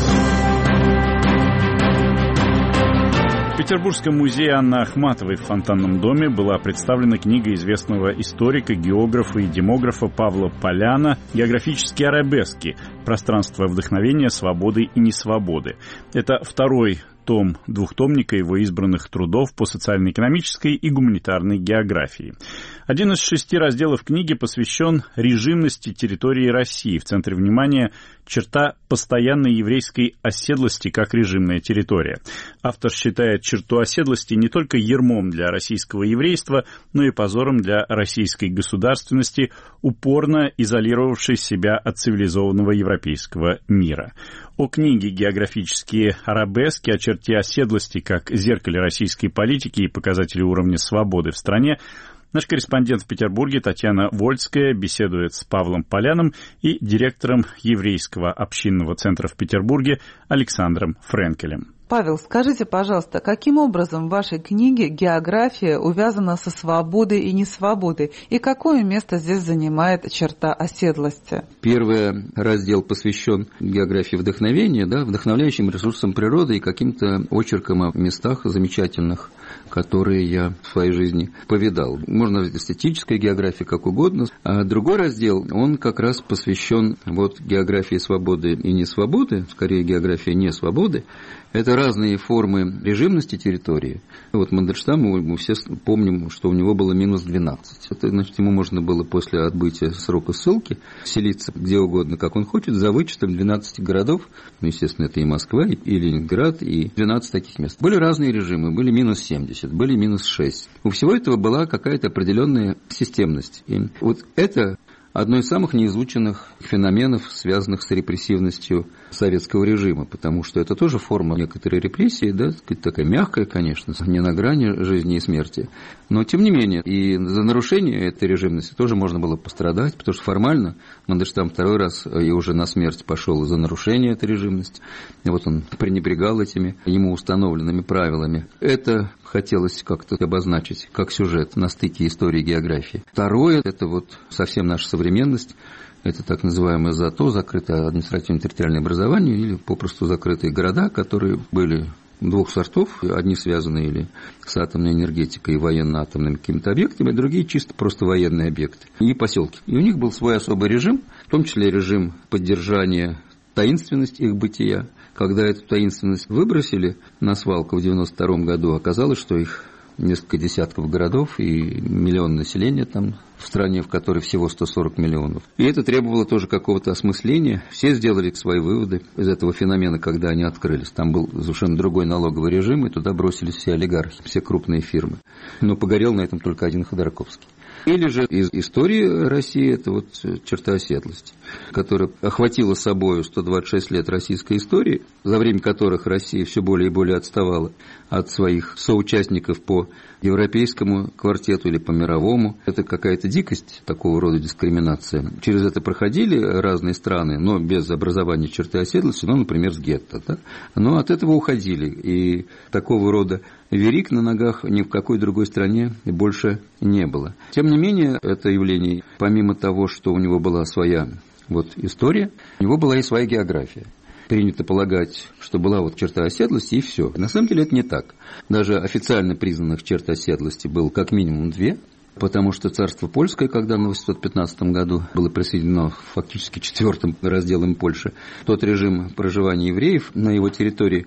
В Петербургском музее Анны Ахматовой в Фонтанном доме была представлена книга известного историка, географа и демографа Павла Поляна «Географические арабески. Пространство вдохновения, свободы и несвободы». Это второй том двухтомника его избранных трудов по социально-экономической и гуманитарной географии. Один из шести разделов книги посвящен режимности территории России. В центре внимания черта постоянной еврейской оседлости как режимная территория. Автор считает черту оседлости не только ярмом для российского еврейства, но и позором для российской государственности, упорно изолировавшей себя от цивилизованного европейского мира. О книге «Географические арабески», о черте оседлости как зеркале российской политики и показателе уровня свободы в стране наш корреспондент в Петербурге Татьяна Вольская беседует с Павлом Поляном и директором еврейского общинного центра в Петербурге Александром Френкелем. Павел, скажите, пожалуйста, каким образом в вашей книге география увязана со свободой и несвободой? И какое место здесь занимает черта оседлости? Первый раздел посвящен географии вдохновения, да, вдохновляющим ресурсам природы и каким-то очеркам о местах замечательных, которые я в своей жизни повидал. Можно эстетическая география, как угодно. А другой раздел, он как раз посвящен вот географии свободы и несвободы, скорее географии несвободы. Это разные формы режимности территории. Вот Мандельштам, мы все помним, что у него было минус двенадцать. Это, значит, ему можно было после отбытия срока ссылки селиться где угодно, как он хочет, за вычетом двенадцати городов. Ну, естественно, это и Москва, и Ленинград, и двенадцать таких мест. Были разные режимы, были минус семьдесят, были минус шесть. У всего этого была какая-то определенная системность. И вот это одно из самых неизученных феноменов, связанных с репрессивностью советского режима, потому что это тоже форма некоторой репрессии, да, такая мягкая, конечно, не на грани жизни и смерти, но тем не менее, и за нарушение этой режимности тоже можно было пострадать, потому что формально Мандельштам второй раз и уже на смерть пошел за нарушение этой режимности, и вот он пренебрегал этими ему установленными правилами. Это хотелось как-то обозначить как сюжет на стыке истории и географии. Второе, это вот совсем наша современность. Это так называемое ЗАТО, закрытое административно-территориальное образование, или попросту закрытые города, которые были двух сортов. Одни связаны или с атомной энергетикой и военно-атомными какими-то объектами, а другие чисто просто военные объекты и поселки. И у них был свой особый режим, в том числе режим поддержания таинственности их бытия. Когда эту таинственность выбросили на свалку в девяносто втором году, оказалось, что их несколько десятков городов и миллион населения там в стране, в которой всего сто сорок миллионов. И это требовало тоже какого-то осмысления. Все сделали свои выводы из этого феномена, когда они открылись. Там был совершенно другой налоговый режим, и туда бросились все олигархи, все крупные фирмы. Но погорел на этом только один Ходорковский. Или же из истории России, это вот черта оседлости, которая охватила собой сто двадцать шесть лет российской истории, за время которых Россия все более и более отставала от своих соучастников по европейскому квартету или по мировому. Это какая-то дикость, такого рода дискриминация. Через это проходили разные страны, но без образования черты оседлости, ну, например, с гетто. Да? Но от этого уходили. И такого рода верик на ногах ни в какой другой стране больше не было. Тем не менее, это явление, помимо того, что у него была своя вот история, у него была и своя география. Принято полагать, что была вот черта оседлости, и все. На самом деле это не так. Даже официально признанных черт оседлости было как минимум две, потому что царство польское, когда в восемьсот пятнадцатом году было присоединено фактически четвертым разделом Польши, тот режим проживания евреев на его территории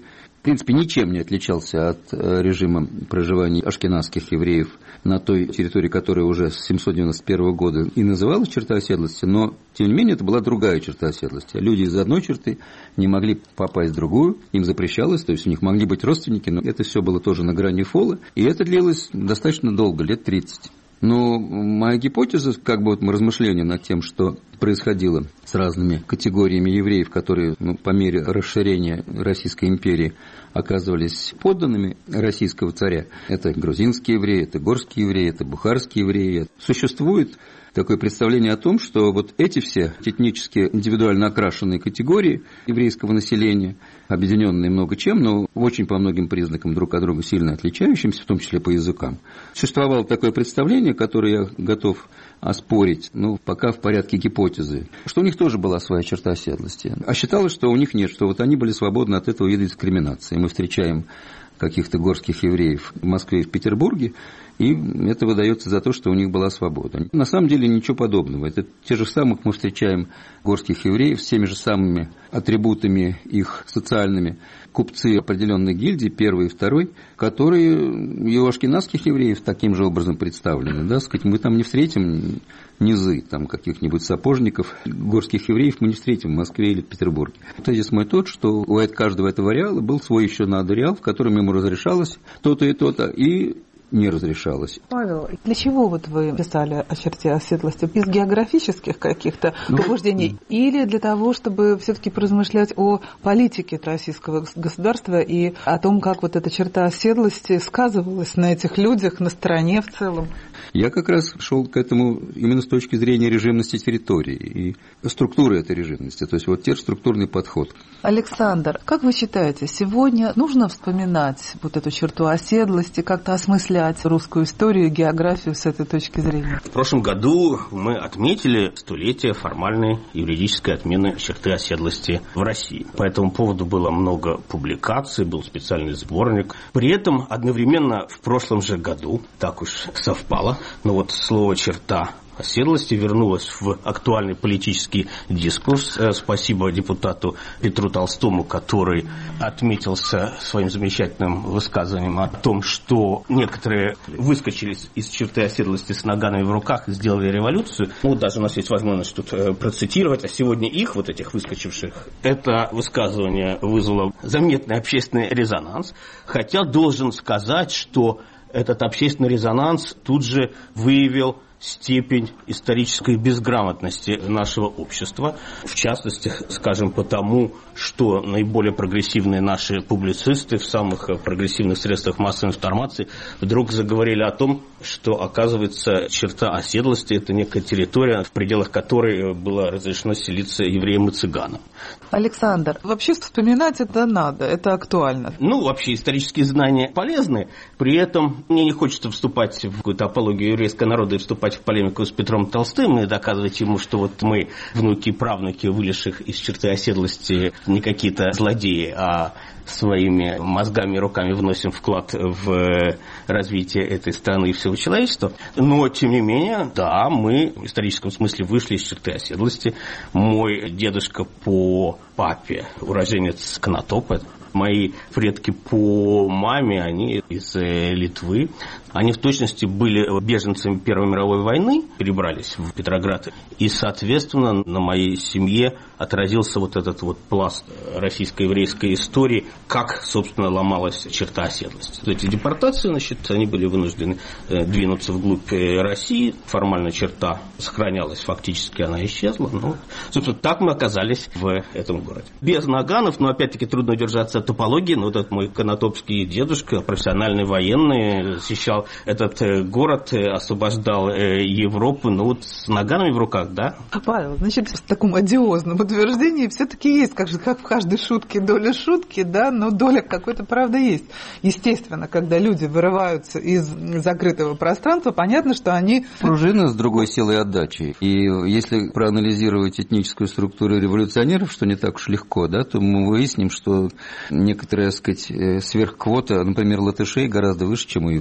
в принципе, ничем не отличался от режима проживания ашкеназских евреев на той территории, которая уже с семьсот девяносто первого года и называлась черта оседлости, но, тем не менее, это была другая черта оседлости. Люди из одной черты не могли попасть в другую, им запрещалось, то есть у них могли быть родственники, но это все было тоже на грани фола, и это длилось достаточно долго, лет тридцать. Но моя гипотеза, как бы вот размышления над тем, что происходило с разными категориями евреев, которые ну, по мере расширения Российской империи оказывались подданными российского царя. Это грузинские евреи, это горские евреи, это бухарские евреи. Существует такое представление о том, что вот эти все этнически индивидуально окрашенные категории еврейского населения, объединенные много чем, но очень по многим признакам друг от друга сильно отличающимся, в том числе по языкам. Существовало такое представление, которое я готов оспорить, ну, пока в порядке гипотезы, что у них тоже была своя черта оседлости. А считалось, что у них нет, что вот они были свободны от этого вида дискриминации. Мы встречаем каких-то горских евреев в Москве и в Петербурге, и это выдается за то, что у них была свобода. На самом деле ничего подобного. Это те же самых мы встречаем горских евреев с теми же самыми атрибутами их социальными. Купцы определенной гильдии, первый и второй, которые и у ашкеназских евреев таким же образом представлены. Да? Сказать, мы там не встретим низы там, каких-нибудь сапожников. Горских евреев мы не встретим в Москве или в Петербурге. Тезис мой тот, что у каждого этого ареала был свой еще надо-ареал, в котором ему разрешалось то-то и то-то, и не разрешалось. Павел, для чего вот вы писали о черте оседлости? Из географических каких-то ну, побуждений? Или для того, чтобы все-таки поразмышлять о политике российского государства и о том, как вот эта черта оседлости сказывалась на этих людях, на стране в целом? Я как раз шел к этому именно с точки зрения режимности территории и структуры этой режимности. То есть вот те структурный подход. Александр, как вы считаете, сегодня нужно вспоминать вот эту черту оседлости, как-то осмыслять русскую историю и географию с этой точки зрения? В прошлом году мы отметили столетие формальной юридической отмены черты оседлости в России. По этому поводу было много публикаций, был специальный сборник. При этом одновременно в прошлом же году, так уж совпало, но вот слово «черта оседлости» вернулось в актуальный политический дискурс. Спасибо депутату Петру Толстому, который отметился своим замечательным высказыванием о том, что некоторые выскочили из черты оседлости с наганами в руках и сделали революцию. Ну, даже у нас есть возможность тут процитировать. А сегодня их, вот этих выскочивших, это высказывание вызвало заметный общественный резонанс. Хотя должен сказать, что этот общественный резонанс тут же выявил степень исторической безграмотности нашего общества. В частности, скажем, потому, что наиболее прогрессивные наши публицисты в самых прогрессивных средствах массовой информации вдруг заговорили о том, что, оказывается, черта оседлости – это некая территория, в пределах которой было разрешено селиться евреям и цыганам. Александр, вообще вспоминать это надо, это актуально. Ну, вообще исторические знания полезны, при этом мне не хочется вступать в какую-то апологию еврейского народа и вступать в полемику с Петром Толстым и доказывать ему, что вот мы, внуки и правнуки, вылезших из черты оседлости, не какие-то злодеи, а своими мозгами и руками вносим вклад в развитие этой страны и всего человечества. Но, тем не менее, да, мы в историческом смысле вышли из черты оседлости. Мой дедушка по папе уроженец Конотопа. Мои предки по маме, они из Литвы. Они в точности были беженцами Первой мировой войны, перебрались в Петроград. И, соответственно, на моей семье отразился вот этот вот пласт российско-еврейской истории, как, собственно, ломалась черта оседлости. Эти депортации, значит, они были вынуждены двинуться вглубь России. Формально черта сохранялась, фактически она исчезла. Но, собственно, так мы оказались в этом городе. Без наганов, но, опять-таки, трудно удержаться от топологии. Но вот этот мой конотопский дедушка, профессиональный военный, защищал этот город, освобождал Европу, ну вот с наганами в руках, да? Павел, значит, в таком одиозном утверждении все-таки есть, как, же, как в каждой шутке доля шутки, да, но доля какой-то правды есть. Естественно, когда люди вырываются из закрытого пространства, понятно, что они... Пружина с другой силой отдачи. И если проанализировать этническую структуру революционеров, что не так уж легко, да, то мы выясним, что некоторая, так сказать, сверхквота, например, латышей гораздо выше, чем у евреев.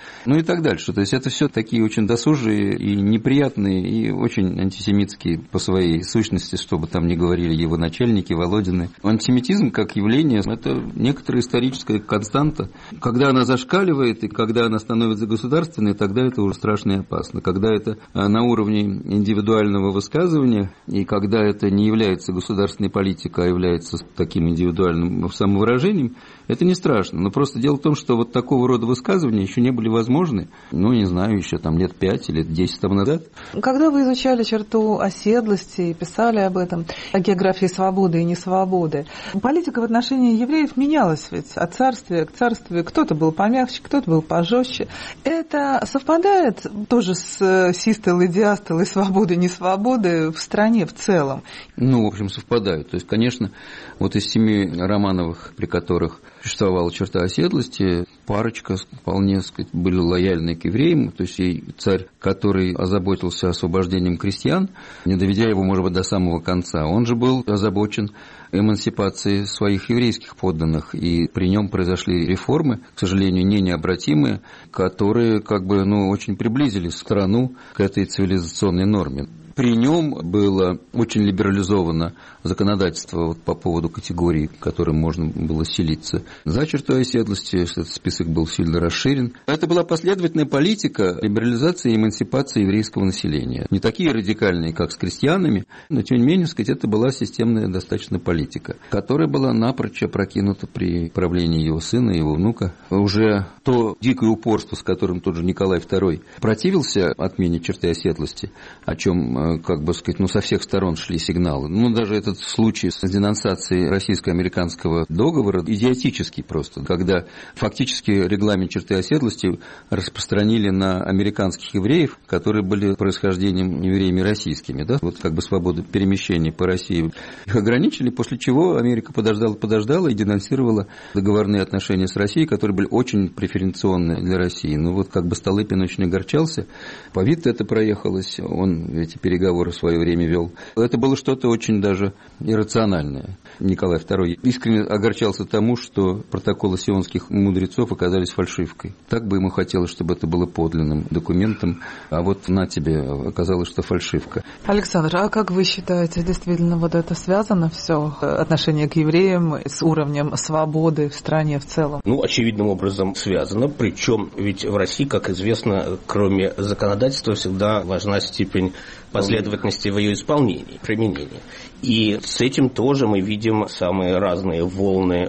ну и так дальше. То есть это все такие очень досужие и неприятные, и очень антисемитские по своей сущности, что бы там ни говорили его начальники, Володины. Антисемитизм как явление – это некоторая историческая константа. Когда она зашкаливает и когда она становится государственной, тогда это уже страшно и опасно. Когда это на уровне индивидуального высказывания, и когда это не является государственной политикой, а является таким индивидуальным самовыражением, это не страшно. Но просто дело в том, что вот такого рода высказывания еще не были возможны, ну, не знаю, еще там лет пять или десять тому назад. Когда вы изучали черту оседлости и писали об этом, о географии свободы и несвободы, политика в отношении евреев менялась ведь от царствия к царствию. Кто-то был помягче, кто-то был пожестче. Это совпадает тоже с систолой, диастолой свободы и несвободы в стране в целом? Ну, в общем, совпадают. То есть, конечно, вот из семи Романовых, при которых существовала черта оседлости, парочка вполне, сказать, были лояльны к евреям, то есть и царь, который озаботился освобождением крестьян, не доведя его, может быть, до самого конца, он же был озабочен эмансипацией своих еврейских подданных, и при нем произошли реформы, к сожалению, не необратимые, которые как бы, ну, очень приблизили страну к этой цивилизационной норме. При нем было очень либерализовано законодательство вот по поводу категорий, которым можно было селиться. За чертой оседлости этот список был сильно расширен. Это была последовательная политика либерализации и эмансипации еврейского населения. Не такие радикальные, как с крестьянами, но тем не менее, сказать, это была системная достаточно политика, которая была напрочь опрокинута при правлении его сына и его внука. Уже то дикое упорство, с которым тот же Николай второй противился отмене черты оседлости, о чем, как бы сказать, ну, со всех сторон шли сигналы. Ну, даже этот случай с денонсацией российско-американского договора идиотический просто, когда фактически регламент черты оседлости распространили на американских евреев, которые были происхождением евреями российскими, да, вот как бы свободу перемещения по России. Их ограничили, после чего Америка подождала-подождала и денонсировала договорные отношения с Россией, которые были очень преференционны для России. Ну, вот как бы Столыпин очень огорчался, по Витте это проехалось, он эти переговоры в свое время вел. Это было что-то очень даже иррациональное. Николай второй искренне огорчался тому, что протоколы сионских мудрецов оказались фальшивкой. Так бы ему хотелось, чтобы это было подлинным документом, а вот на тебе оказалось, что фальшивка. Александр, а как вы считаете, действительно вот это связано все, отношение к евреям с уровнем свободы в стране в целом? Ну, очевидным образом связано, причем ведь в России, как известно, кроме законодательства всегда важна степень последовательности в ее исполнении, применении. И с этим тоже мы видим самые разные волны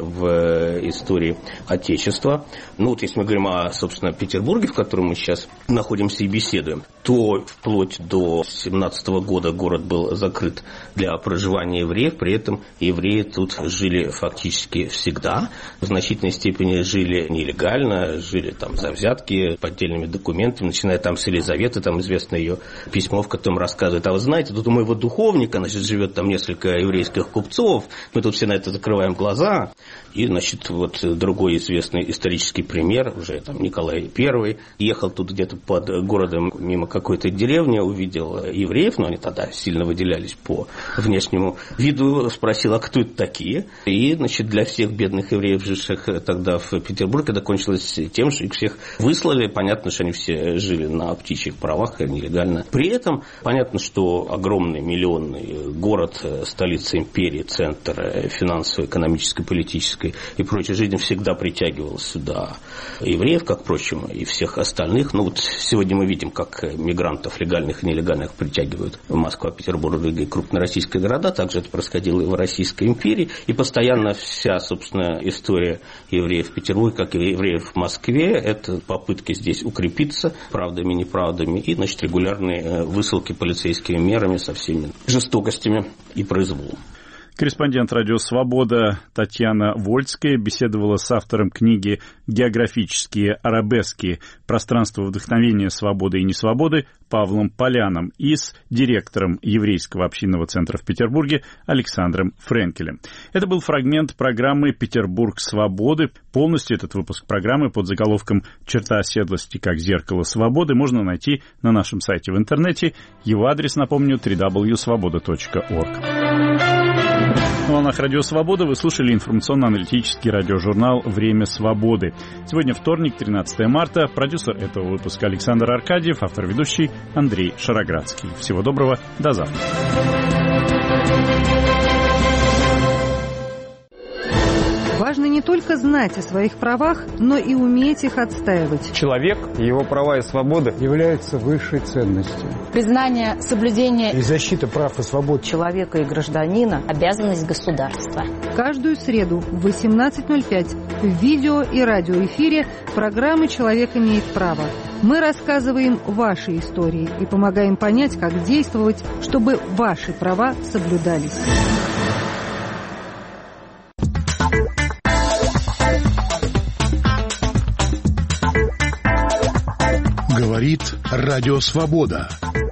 в истории Отечества. Ну вот если мы говорим о, собственно, Петербурге, в котором мы сейчас находимся и беседуем, то вплоть до семнадцатого года город был закрыт для проживания евреев, при этом евреи тут жили фактически всегда, в значительной степени жили нелегально, жили там за взятки, поддельными документами, начиная там с Елизаветы, там известно ее письмо, в котором рассказывает, а вы знаете, тут у моего духовника, значит, живет там несколько еврейских купцов, мы тут все на это закрываем глаза. И, значит, вот другой известный исторический пример, уже там Николай Первый, ехал тут где-то под городом мимо какой-то деревни, увидел евреев, но они тогда сильно выделялись по внешнему виду, спросил, а кто это такие? И, значит, для всех бедных евреев, живших тогда в Петербурге, это кончилось тем, что их всех выслали. Понятно, что они все жили на птичьих правах, нелегально. При этом понятно, что огромный миллионный город, столица империи, центр финансовой, экономической, политической и прочей жизни всегда притягивал сюда евреев, как, впрочем, и всех остальных. Ну вот сегодня мы видим, как мигрантов легальных и нелегальных притягивают в Москва, Петербург, Рига и крупные российские города. Также это происходило и в Российской империи. И постоянно вся, собственно, история евреев в Петербурге, как и евреев в Москве, это попытки здесь укрепиться правдами, неправдами и, значит, регулярные высылки полицейскими мерами со всеми жестокостями и произволом. Корреспондент «Радио Свобода» Татьяна Вольская беседовала с автором книги «Географические арабески. Пространство вдохновения, свободы и несвободы» Павлом Поляном и с директором Еврейского общинного центра в Петербурге Александром Френкелем. Это был фрагмент программы «Петербург свободы». Полностью этот выпуск программы под заголовком «Черта оседлости как зеркало свободы» можно найти на нашем сайте в интернете. Его адрес, напомню, дабл ю дабл ю дабл ю точка свобода точка орг. На волнах Радио Свобода вы слушали информационно-аналитический радиожурнал «Время свободы». Сегодня вторник, тринадцатое марта. Продюсер этого выпуска Александр Аркадьев, автор-ведущий Андрей Шароградский. Всего доброго, до завтра. Важно не только знать о своих правах, но и уметь их отстаивать. Человек, его права и свободы являются высшей ценностью. Признание, соблюдение и защита прав и свобод человека и гражданина – обязанность государства. Каждую среду в восемнадцать ноль пять в видео и радиоэфире программы «Человек имеет право». Мы рассказываем ваши истории и помогаем понять, как действовать, чтобы ваши права соблюдались. Говорит Радио Свобода.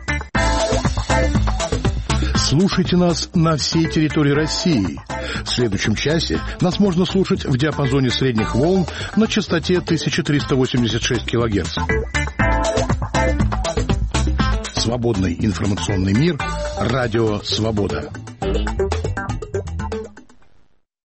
Слушайте нас на всей территории России. В следующем часе нас можно слушать в диапазоне средних волн на частоте тысяча триста восемьдесят шесть килогерц. Свободный информационный мир. Радио Свобода.